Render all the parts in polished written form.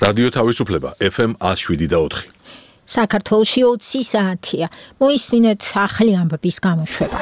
რადიო თავისუფლება FM 107.4. საქართველოში 20 საათია. მოისმინეთ ახალი ამბების გამოშვება.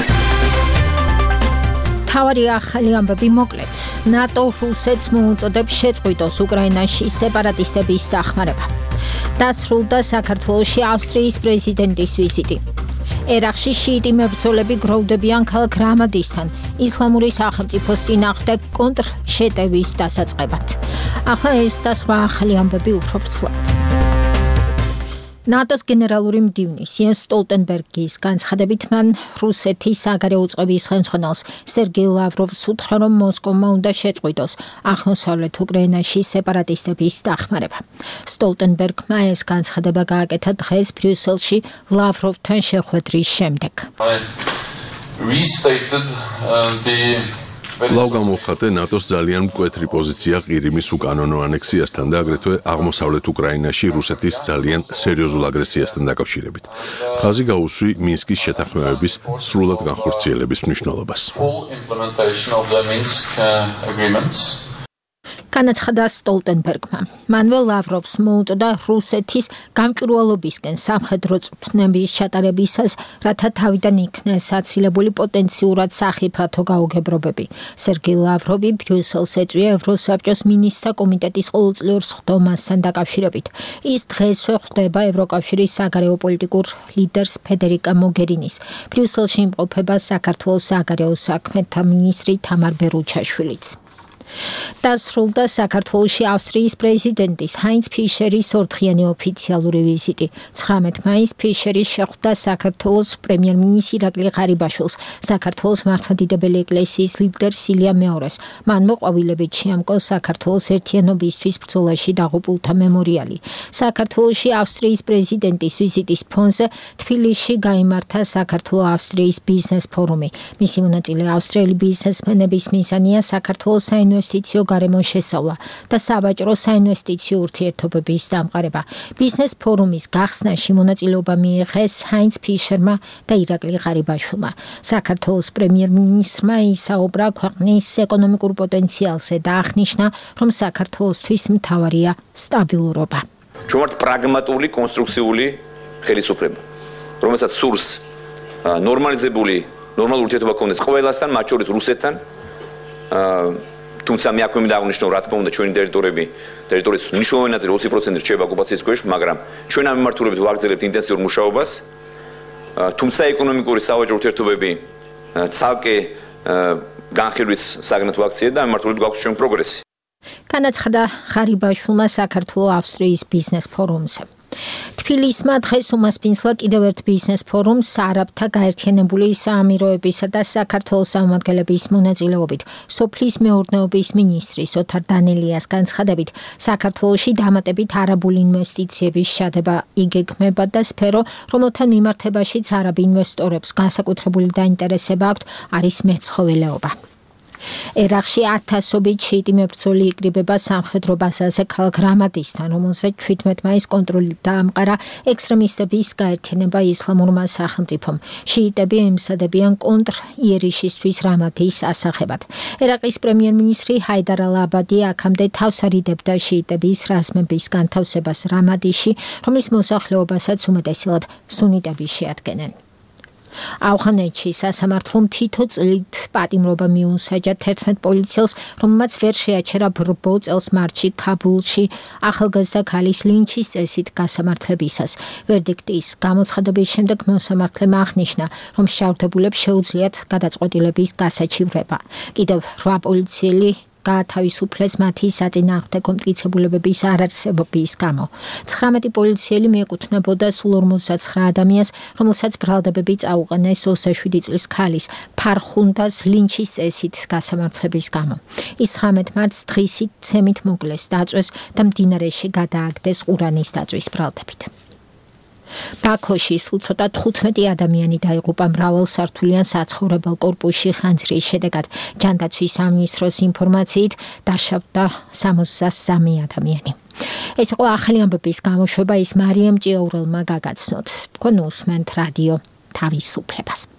თავარი ახალი ამბები მოკლედ. ნატო რუსეთს მოუწოდებს შეწყვიტოს უკრაინაში სეპარატისტების დახმარება. დასრულდა საქართველოში ავსტრიის პრეზიდენტის ვიზიტი. ერაყში შიიტი მებრძოლები გროვდებიან ქალაქ რამადისთან ისლამური სახელმწიფოს წინააღმდეგ კონტრშეტევის დასაწყებად. ახლა ეს და სხვა ახალი ამბები უფრო ვრცლად. ნატოს გენერალური მდივნის იენს სტოლტენბერგის განცხადებით მან რუსეთის საგარეო უწყების ხელმძღვანელს სერგეი ლავროვს უთხრა, რომ მოსკოვმა უნდა შეწყვიტოს აღმოსავლეთ უკრაინაში სეპარატისტების დახმარება. სტოლტენბერგმა ეს განცხადება გააკეთა დღეს ბრიუსელში ლავროვთან შეხვედრის შემდეგ. კვლავ გამოხატე ნატოს ძალიან მკვეთრი პოზიცია ყირიმის უკანონო ანექსიასთან და აგრეთვე აღმოსავლეთ უკრაინაში რუსეთის ძალიან სერიოზულ აგრესიასთან დაკავშირებით. ხაზი გაუსვი მინსკის შეთანხმებების სრულად განხორციელების მნიშვნელობას. განაცხადა სტოლტენბერგმა. მანვე ლავროვს მოუწოდა რუსეთის გამჭვირვალობისკენ სამხედრო წვრთნების ჩატარებისას, რათა თავიდან იქნეს აცილებული პოტენციურად სახიფათო გაუგებრობები. სერგეი ლავროვი ბრიუსელს ეწვია ევროსაბჭოს მინისტრთა კომიტეტის ყოველწლიურ სხდომასთან დაკავშირებით. ის დღესვე ხვდება ევროკავშირის საგარეო პოლიტიკურ ლიდერს ფედერიკა მოგერინის. ბრიუსელში იმყოფება საქართველოს საგარეო საქმეთა მინისტრი თამარ ბერუჩაშვილიც. დასრულდა საქართველოში ავსტრიის პრეზიდენტის ჰაინც ფიშერის ორდღიანი ოფიციალური ვიზიტი. 19 მაისს ფიშერი შეხვდა საქართველოს პრემიერ-მინისტრ ირაკლი ღარიბაშვილს, საქართველოს მართლმადიდებელი ეკლესიის ლიდერს ილია მეორეს. მან მოყვავილებით შეამკო საქართველოს ერთიანობისთვის ბრძოლაში დაღუპულთა მემორიალი. საქართველოში ავსტრიის პრეზიდენტის ვიზიტის ფონზე თბილისში გაიმართა საქართველო-ავსტრიის ბიზნეს ფორუმი. მისი მონაწილე ავსტრიელი ბიზნესმენების მიზანია საქართველოს საინვესტიციო გარემოს შესწავლა და სავაჭრო საინვესტიციო ურთიერთობების დამყარება. ბიზნეს ფორუმის გახსნაში მონაწილეობა მიიღეს ჰაინც ფიშერმა და ირაკლი ღარიბაშვილმა. საქართველოს პრემიერ-მინისტრმა ისაუბრა ქვეყნის ეკონომიკურ პოტენციალზე და აღნიშნა, რომ საქართველოსთვის მთავარია სტაბილურობა. ჩვენ ვართ პრაგმატული, კონსტრუქციული ხელისუფლება, რომელსაც სურს ნორმალიზებული ურთიერთობა ქონდეს ყველასთან, მათ შორის რუსეთთან. თუმცა მე აქვე მინდა აღნიშნო, რა თქმა უნდა, ჩვენი ტერიტორიის მნიშვნელოვანი ნაწილი 20% რჩება ოკუპაციის ქვეშ, მაგრამ ჩვენ ამ მიმართულებით ვაგრძელებთ ინტენსიურ მუშაობას. თუმცა ეკონომიკური სავაჭრო ურთიერთობები ცალკე განხილვის საგნად ვაქციეთ და ამ მიმართულებით გვაქვს ჩვენ პროგრესი. განაცხადა ღარიბაშვილმა საქართველო-ავსტრიის ბიზნეს ფორუმზე. თბილისმა დღეს უმასპინძლა კიდევ ერთ ბიზნეს ფორუმს არაბთა გაერთიანებული საამიროებისა და საქართველოს წარმომადგენლების მონაწილეობით. სოფლის მეურნეობის მინისტრის ოთარ დანელიას განცხადებით, საქართველოში დამატებით არაბული ინვესტიციების შედება იგეგმება და სფერო, რომელთან მიმართებაშიც არაბ ინვესტორებს განსაკუთრებული დაინტერესება აქვთ, არის მეცხოველეობა. ერაყში 1000-ობით შიიტი მებრძოლი იკრიბება სამხედრო ბაზაზე ქალაქ რამადისთან, რომელზეც 17 მაისს კონტროლით დაამყარა ექსტრემისტების გაერთიანება ისლამურმა სახელმწიფომ. შიიტები ემსადებიან კონტრ-იერიშისთვის რამადის ასახებად. ერაყის პრემიერ-მინისტრი ჰაიდარ ალ-აბადი აქამდე თავს არიდებდა შიიტების რაზმების განთავსებას რამადიში, რომლის მოსახლეობასაც უმეტესად სუნიტები შეადგენენ. ავღანეთში სასამართლომ თითო წლით პატიმრობა მიუსაჯა 11 პოლიციელს, რომელმაც ვერ შეაჩერა ბრბო წელს მარტში ქაბულში ახალგაზრდა ქალის ლინჩის წესით გასამართლებისას. ვერდიქტის გამოცხადების შემდეგ მოსამართლემ აღნიშნა, რომ შეურდებულებს შეუძლიათ გადაწყვეტილების გასაჩივრება. კიდევ 8 პოლიციელი გაათავისუფლეს მათი საწინააღმდეგო მტკიცებულებების არარსებობის გამო. 19 პოლიციელი მიეკუთვნებოდა სულ 59 ადამიანს, რომელსაც ბრალდებები წაუყენეს 27 წლის ქალის ფარხუნდას ლინჩის წესით გასამართლების გამო. ის 19 მარტს დღისით ცემით მოკლეს, დაწვეს და მდინარეში გადააგდეს ყურანის დაწვის ბრალდებით. ბაქოში სულ ცოტა 15 ადამიანი დაიღუპა მრავალსართულიან საცხოვრებელ კორპუსში ხანძრის შედეგად. ჯანდაცვის სამინისტროს ინფორმაციით დაშავდა 63 ადამიანი. ეს იყო ახალი ამბების გამოშვება, ის მარიამ ჭიაურელმა გაგაცნოთ. თქვენ უსმენთ რადიო თავისუფლებას.